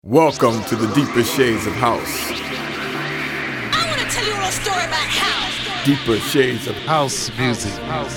Welcome to the Deeper Shades of House. I want to tell you a little story about house. Deeper Shades of House music.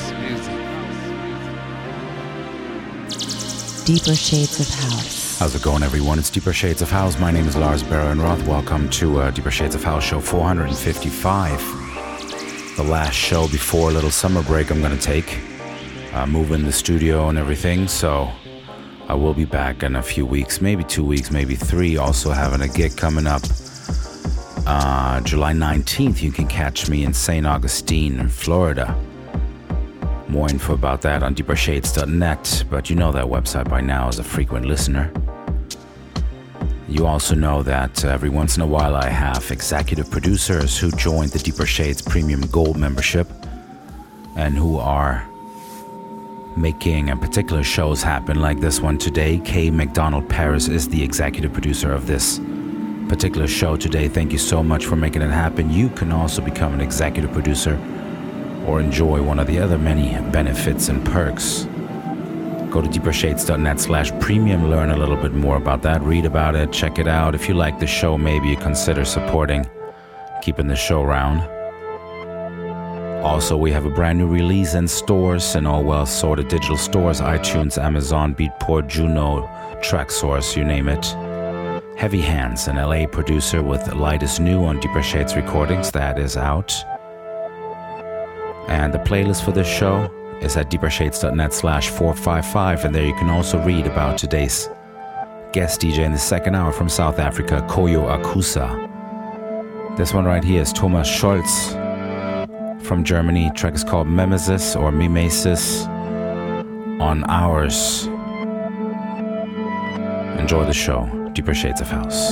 Deeper Shades of House. How's it going, everyone? It's Deeper Shades of House. My name is Lars Baron-Roth. Welcome to Deeper Shades of House show 455. The last show before a little summer break I'm going to take. Moving the studio and everything, so I will be back in a few weeks, maybe 2 weeks, maybe 3. Also having a gig coming up July 19th. You can catch me in St. Augustine, Florida. More info about that on deepershades.net, but you know that website by now as a frequent listener. You also know that every once in a while I have executive producers who joined the Deeper Shades Premium Gold membership and who are making particular shows happen, like this one today. Kay McDonald Paris is the executive producer of this particular show today. Thank you so much for making it happen. You can also become an executive producer or enjoy one of the other many benefits and perks. Go to deepershades.net/premium, learn a little bit more about that, read about it, check it out. If you like the show, maybe you consider supporting, keeping the show around. Also, we have a brand new release in stores, in all well-sorted digital stores: iTunes, Amazon, Beatport, Juno, Traxsource, you name it. Heavy Hands, an LA producer with Light is New on Deeper Shades Recordings, that is out. And the playlist for this show is at deepershades.net/455, and there you can also read about today's guest DJ in the second hour from South Africa, Koyo Akusa. This one right here is Thomas Scholz from Germany. The track is called Mimesis or Mimesis on Ours. Enjoy the show. Deeper Shades of House.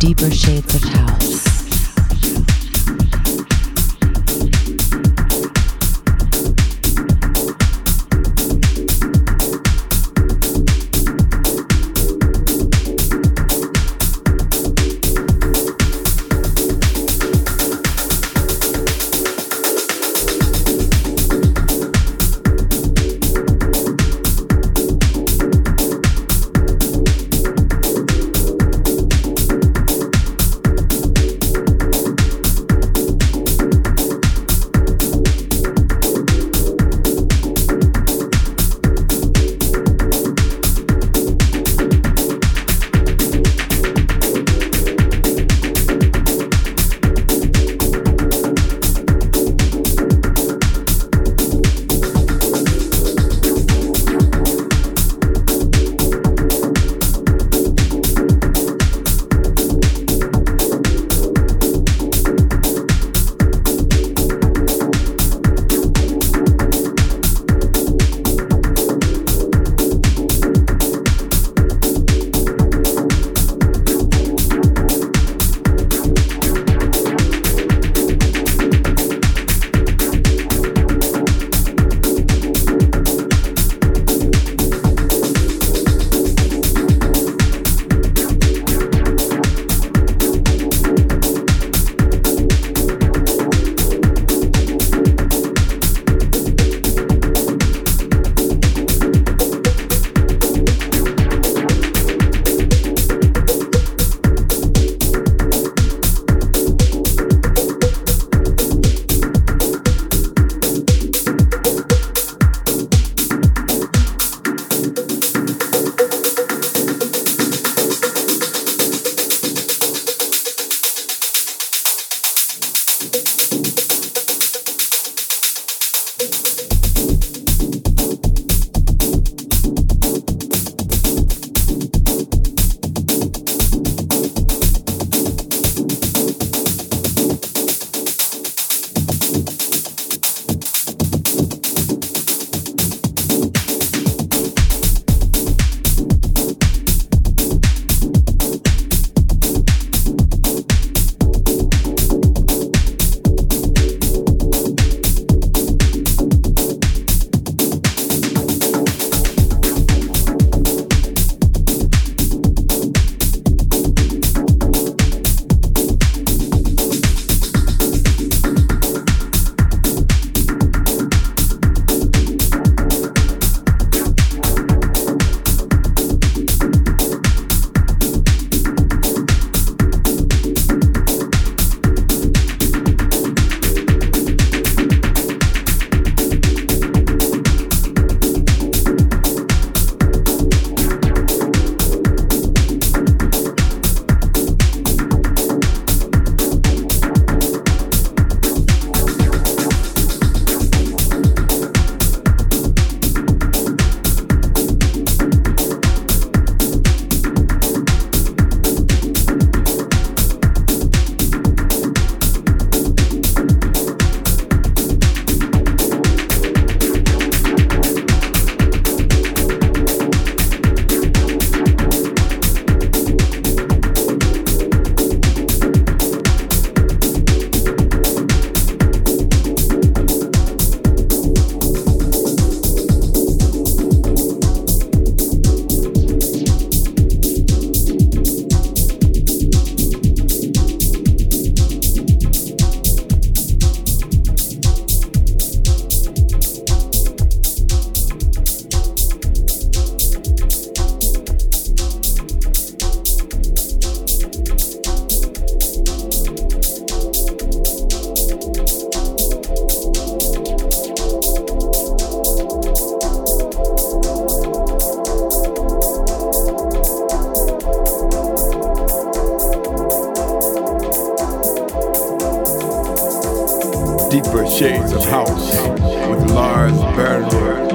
Deeper Shades of House. Deeper Shades of House with Lars Bernhardt.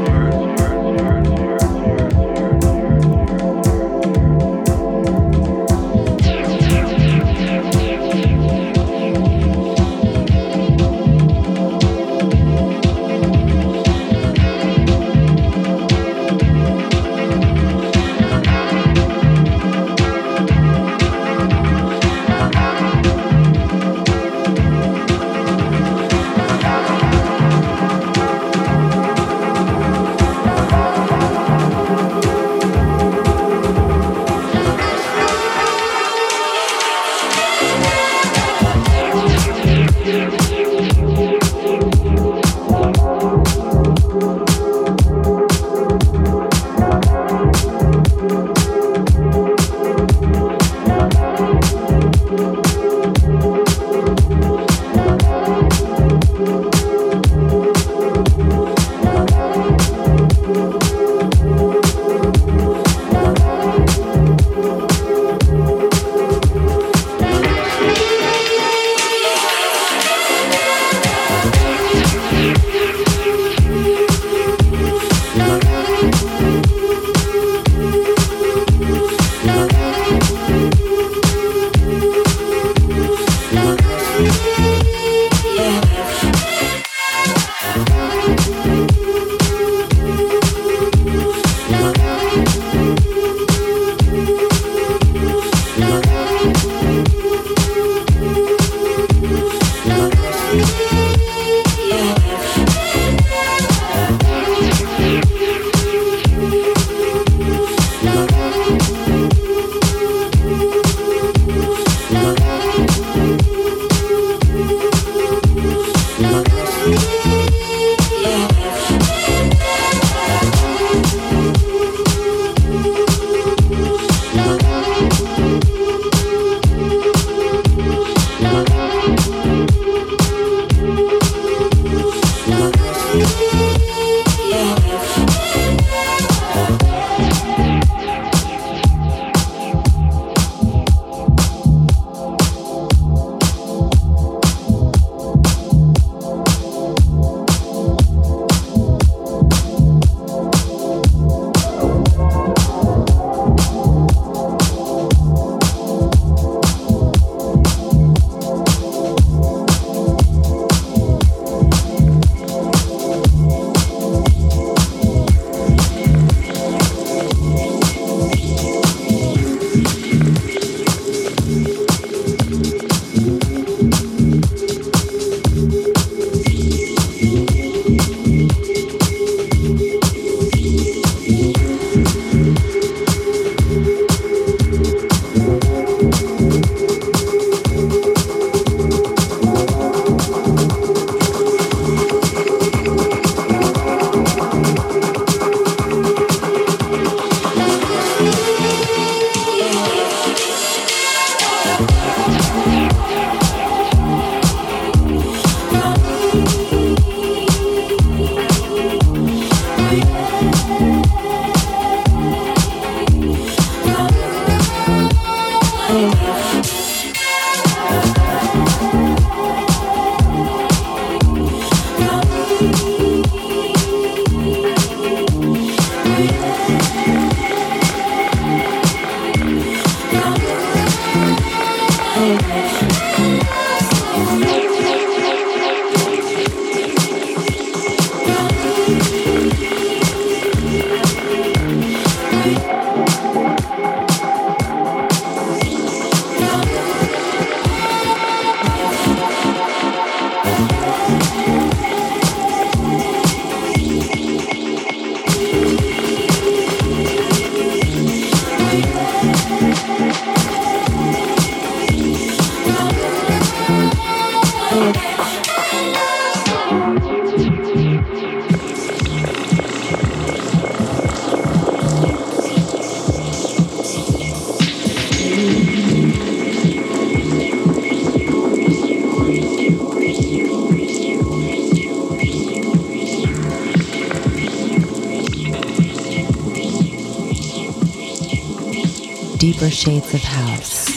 Deeper shades of house.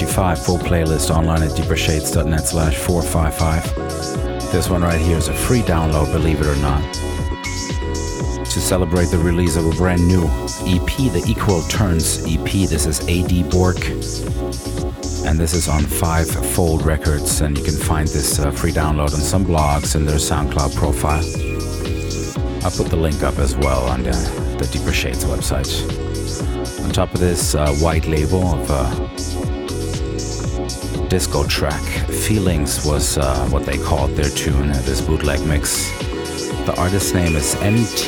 455. Full playlist online at deepershades.net/455. This one right here is a free download, believe it or not, to celebrate the release of a brand new EP, the Equal Turns EP. This is A.D. Bork, and this is on Fivefold Records, and you can find this free download on some blogs and their SoundCloud profile. I'll put the link up as well on the Deeper Shades website. On top of this white label of disco track, Feelings was what they called their tune, this bootleg mix. The artist's name is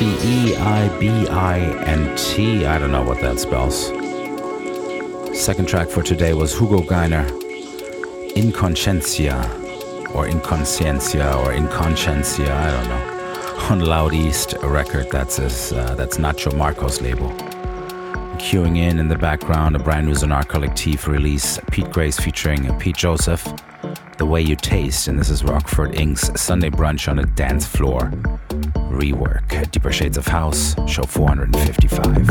N-T-E-I-B-I-N-T. I don't know what that spells. Second track for today was Hugo Geiner, Inconsciencia, or Inconsciencia, or Inconsciencia, I don't know. On Loud East, a record that's Nacho Marco's label. Queuing in the background, a brand new Sonar Collective release, Pete Grace featuring Pete Joseph, The Way You Taste, and this is Rockford Inc.'s Sunday Brunch on a Dance Floor rework. Deeper Shades of House, show 455.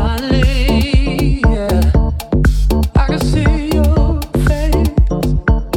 Finally, yeah, I can see your face.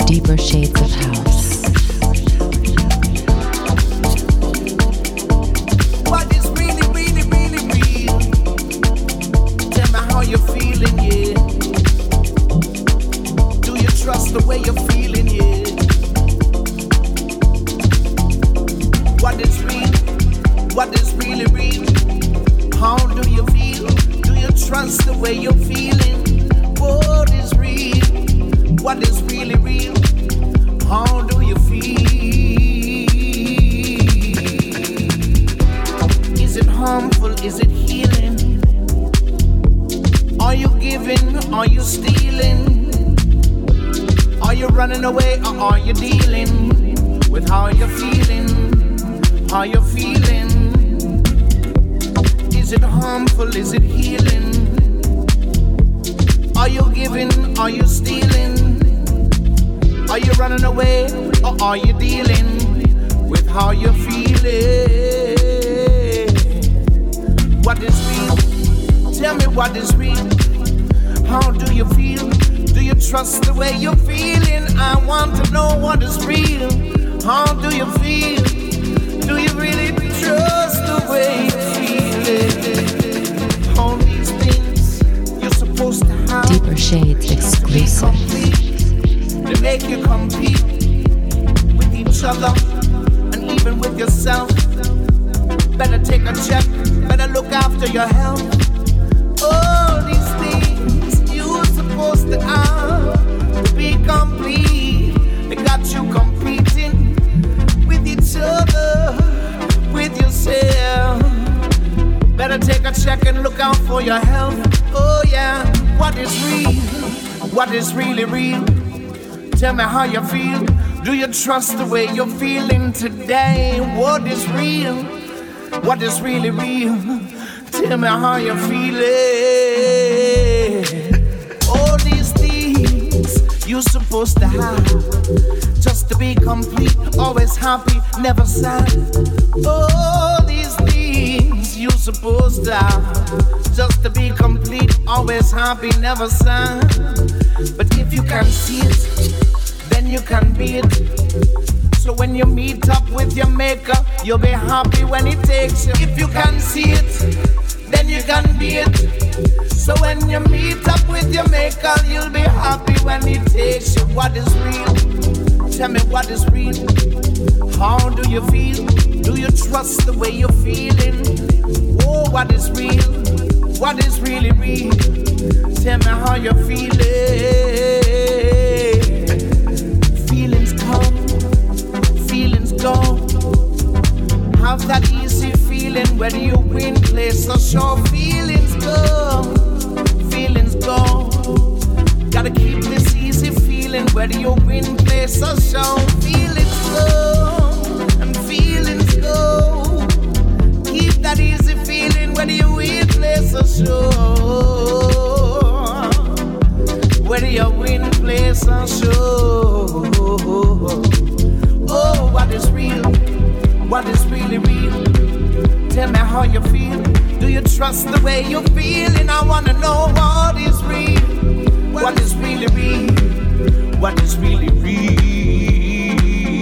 Deeper shades of house. What is really, really, really real? Tell me how you're feeling, yeah. Do you trust the way you're feeling, yeah? What is real? What is really real? How do you feel? Do you trust the way you're feeling? What is real? What is really real? How do you feel? Is it harmful? Is it healing? Are you giving? Are you stealing? Are you running away or are you dealing with how you're feeling? How you're feeling? Is it harmful? Is it healing? Are you giving? Are you stealing? Are you running away or are you dealing with how you're feeling? What is real? Tell me what is real. How do you feel? Do you trust the way you're feeling? I want to know what is real. How do you feel? Do you really trust the way you're feeling? All these things you're supposed to have. Deeper shades exclusive. They make you compete with each other and even with yourself. Better take a check, better look after your health. All these things you're supposed to have to be complete. They got you competing with each other, with yourself. Better take a check and look out for your health. Oh yeah, what is real? What is really real? Tell me how you feel. Do you trust the way you're feeling today? What is real? What is really real? Tell me how you're feeling. All these things you're supposed to have just to be complete, always happy, never sad. All these things you're supposed to have just to be complete, always happy, never sad. But if you can see it, then you can be it. So when you meet up with your maker, you'll be happy when it takes you. If you can see it, then you can be it. So when you meet up with your maker, you'll be happy when it takes you. What is real? Tell me what is real. How do you feel? Do you trust the way you're feeling? Oh, what is real? What is really real? Tell me how you're feeling. Feelings come, feelings go. Have that easy feeling whether you win, place or show. Feelings go, feelings go. Gotta keep this easy feeling whether you win, place or show. Feelings go, and feelings go. Keep that easy feeling whether you win, place or show. Whether you win, place or show. Oh, what is real? What is really real? Tell me how you feel. Do you trust the way you're feeling? I wanna know what is real. What is really real? What is really real?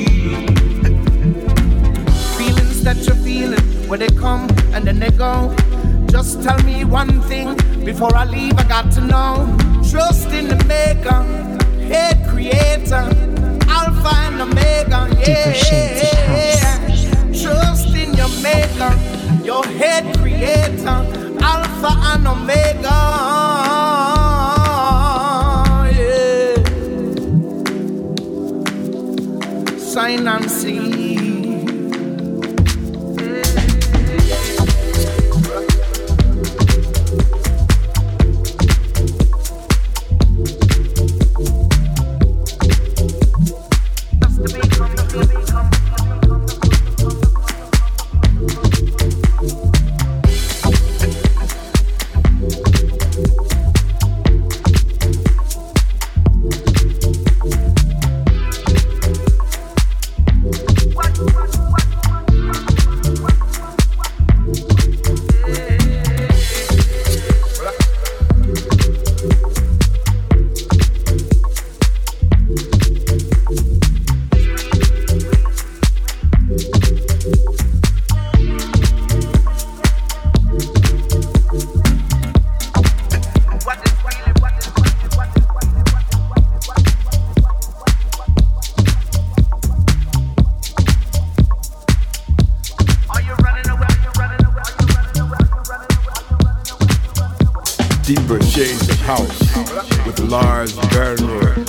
Feelings that you're feeling, where they come and then they go. Just tell me one thing before I leave. I got to know. Trust in the maker, head creator, Alpha and Omega. Deeper shades of house. Trust in your maker, your head creator, Alpha and Omega. Yeah. Sign and see. What? Deeper Shades of House with Lars Bernroyd.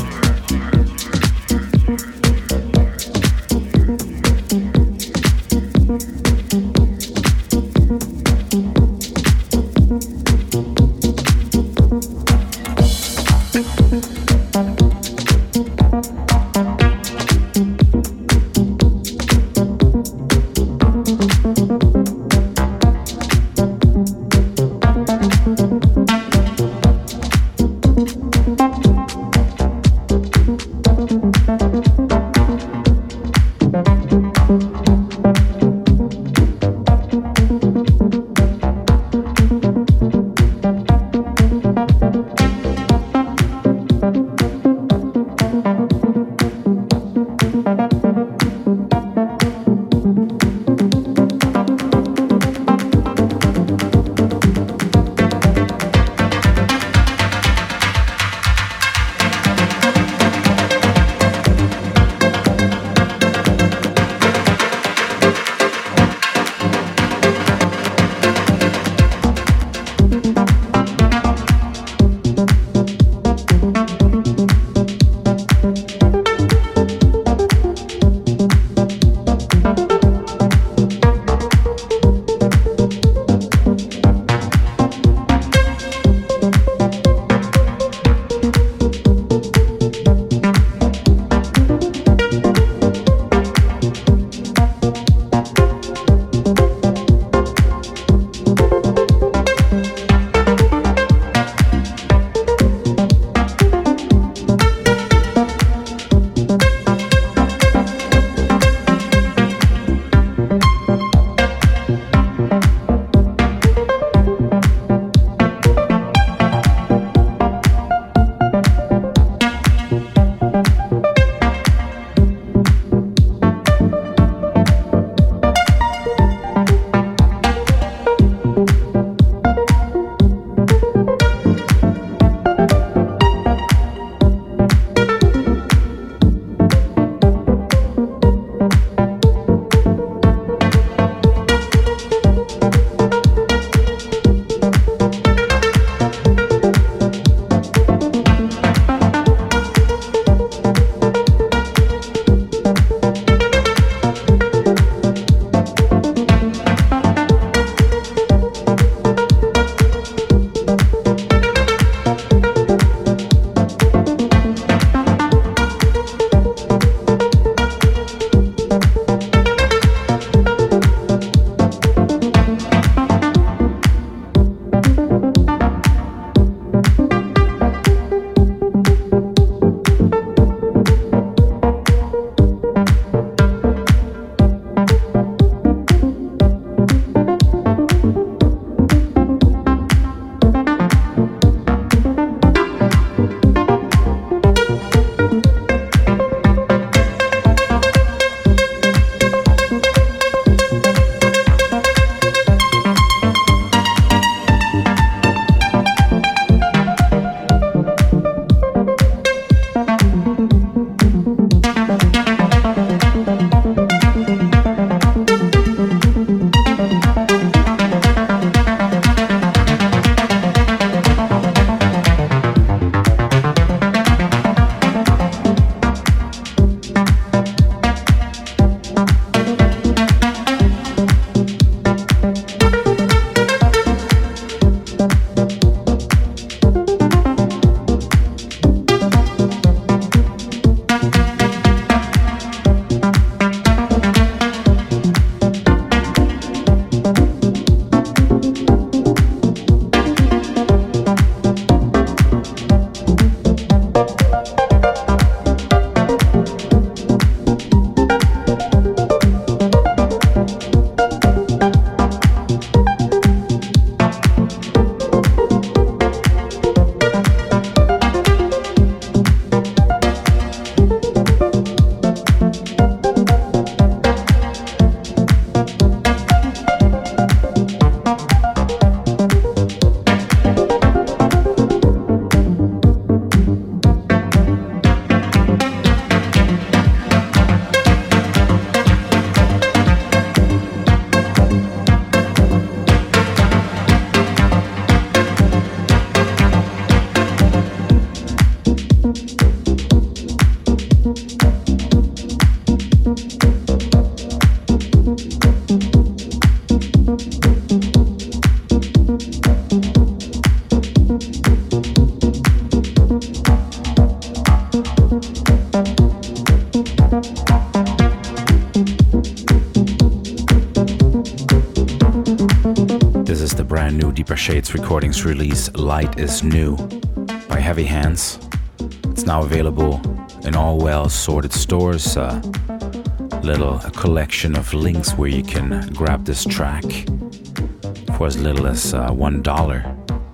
new Deeper Shades Recordings release, Light is New, by Heavy Hands. It's now available in all well-sorted stores. A collection of links where you can grab this track for as little as $1.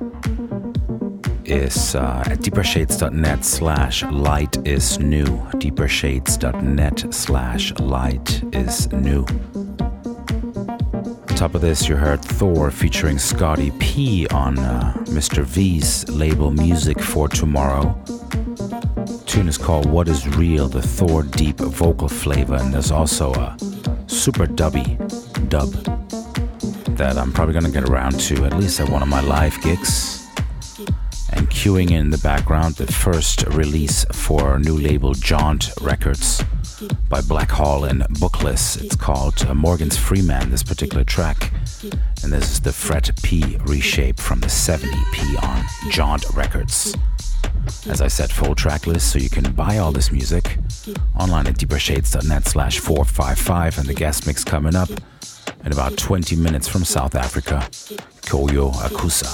Is at deepershades.net/light-is-new. deepershades.net/light-is-new. On top of this, you heard Thor featuring Scotty P on Mr. V's label Music for Tomorrow. The tune is called What Is Real, the Thor deep vocal flavor, and there's also a super dubby dub that I'm probably going to get around to at least at one of my live gigs. And queuing in the background, the first release for new label Jaunt Records by Black Hall and Bookless. It's called Morgan's Freeman, this particular track. And this is the Fret P reshape from the 7 EP on Jaunt Records. As I said, full track list, so you can buy all this music online at deepershades.net/455. And the guest mix coming up in about 20 minutes from South Africa, Koyo Akusa.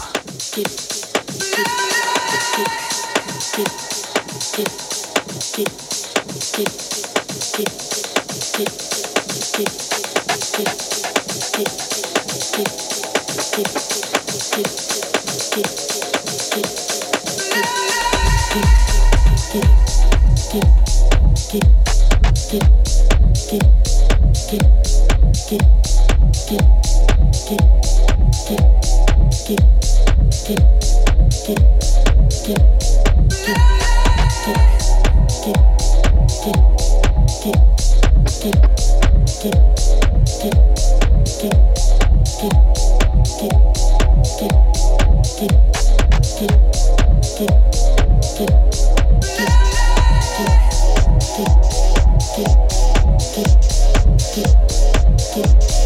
Get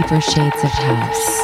for Shades of House.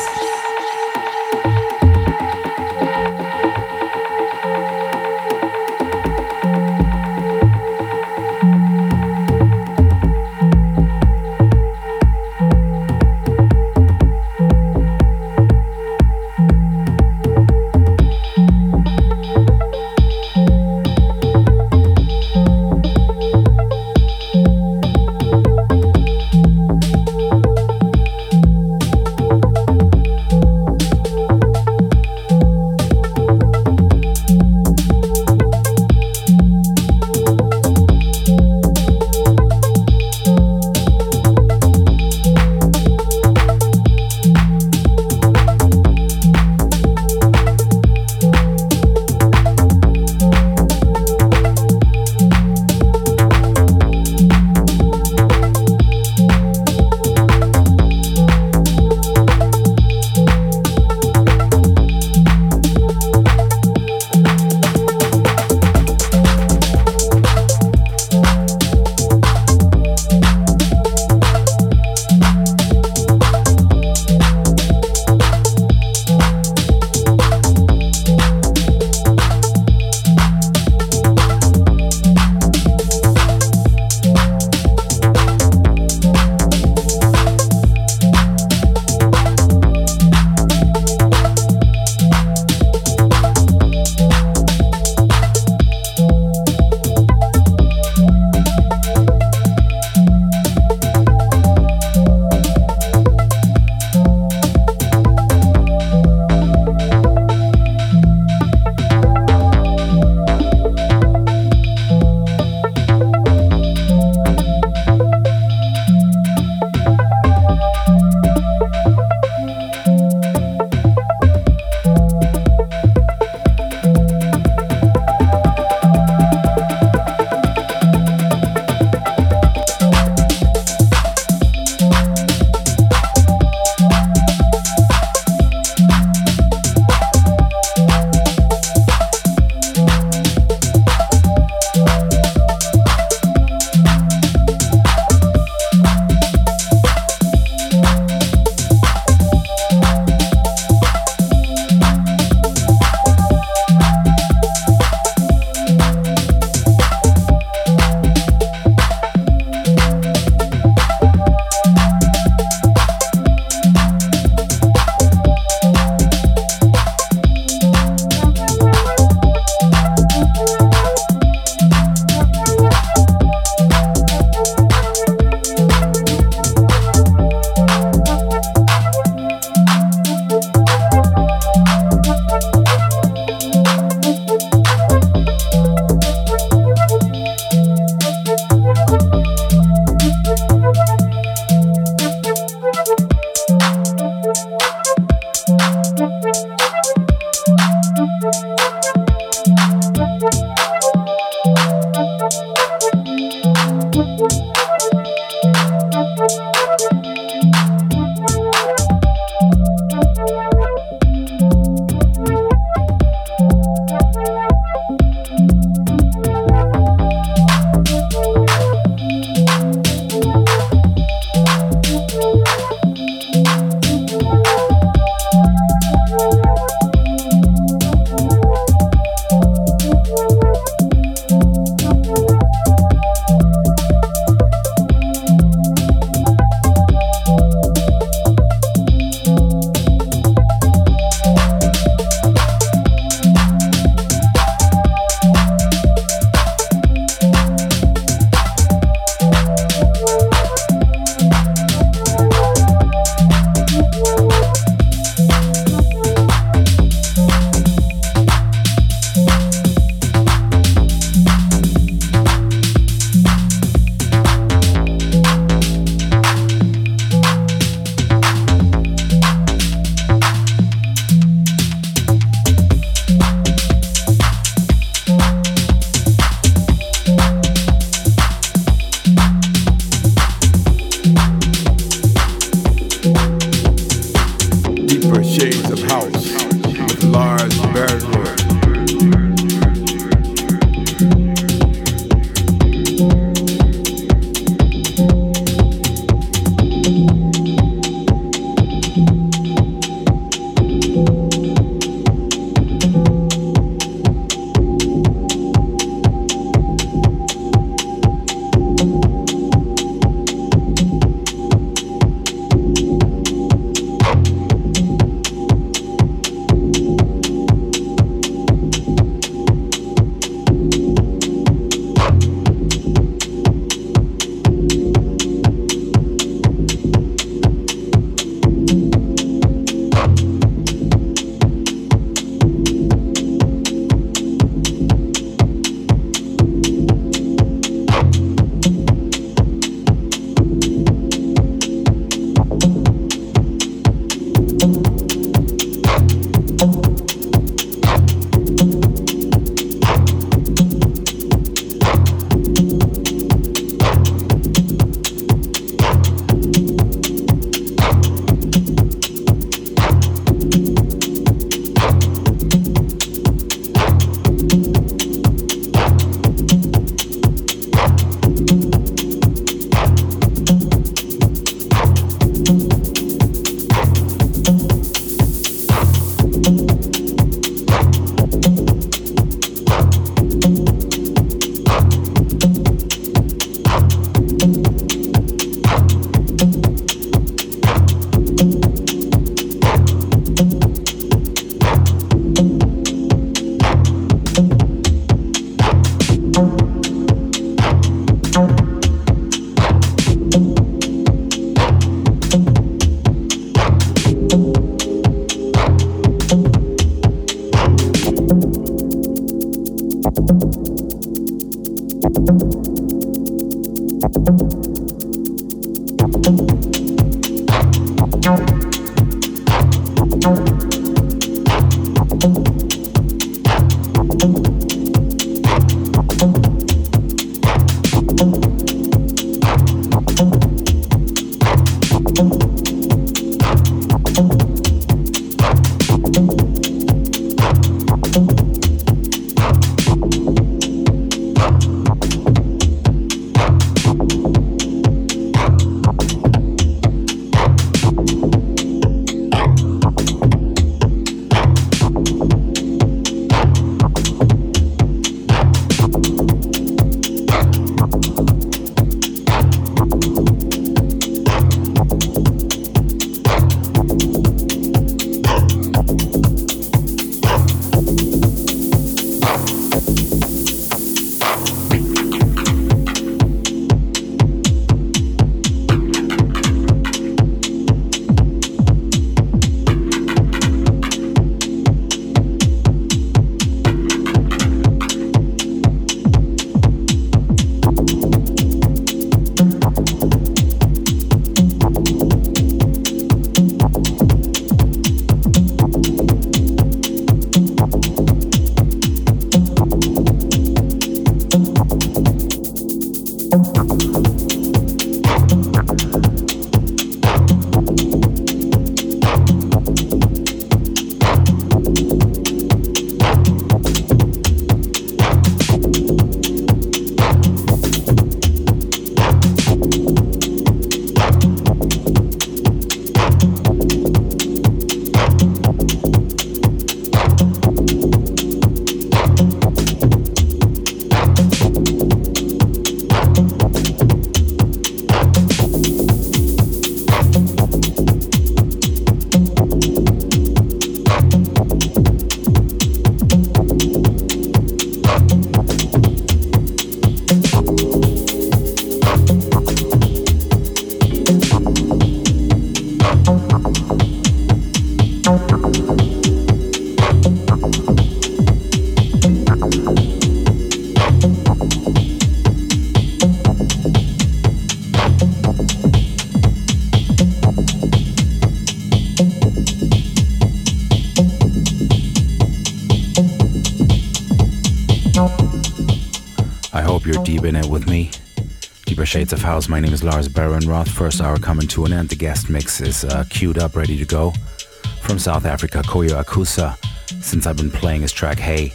Deep in it with me. Deeper Shades of House. My name is Lars Barenroth. First hour coming to an end. The guest mix is queued up, ready to go. From South Africa, Koyo Akusa. Since I've been playing his track, Hey,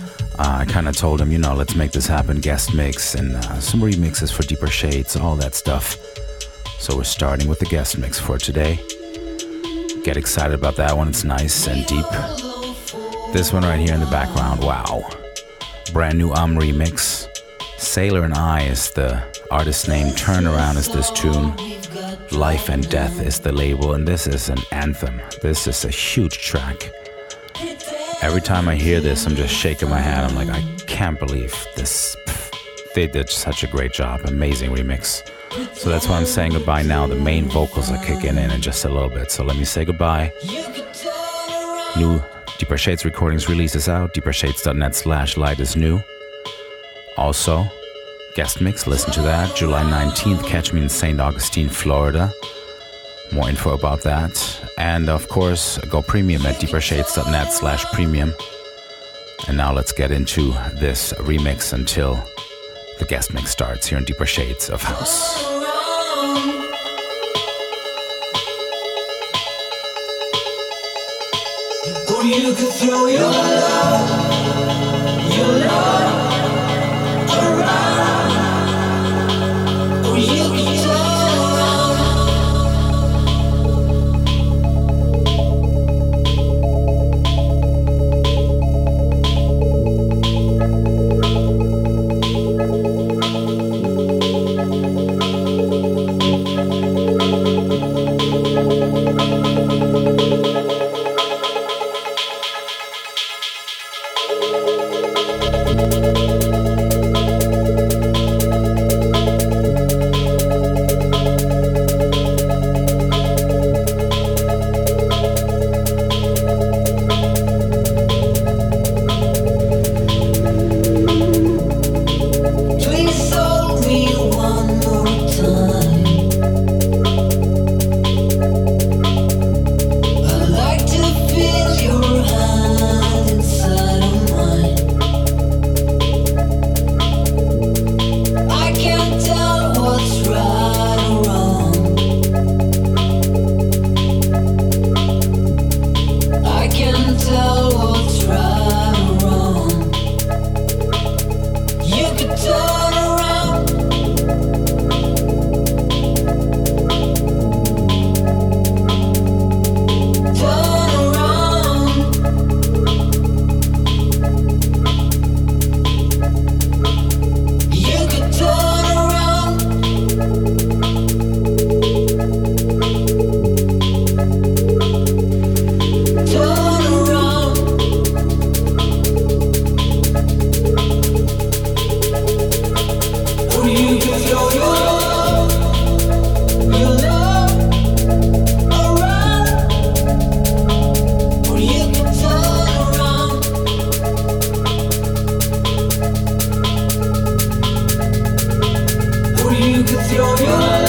I kind of told him, let's make this happen. Guest mix and some remixes for Deeper Shades, all that stuff. So we're starting with the guest mix for today. Get excited about that one. It's nice and deep. This one right here in the background, wow. Brand new remix. Sailor and I is the artist's name. Turnaround is this tune. Life and Death is the label, and this is an anthem. This is a huge track. Every time I hear this, I'm just shaking my head. I'm like, I can't believe this. They did such a great job. Amazing remix. So that's why I'm saying goodbye now. The main vocals are kicking in just a little bit. So let me say goodbye. New Deeper Shades recordings release is out. deepershades.net/light is new. Also, guest mix, listen to that. July 19th, catch me in St. Augustine, Florida. More info about that. And of course, go premium at deepershades.net/premium. And now let's get into this remix until the guest mix starts here in Deeper Shades of House. Or you could throw your love around. Or you could turn around. your love.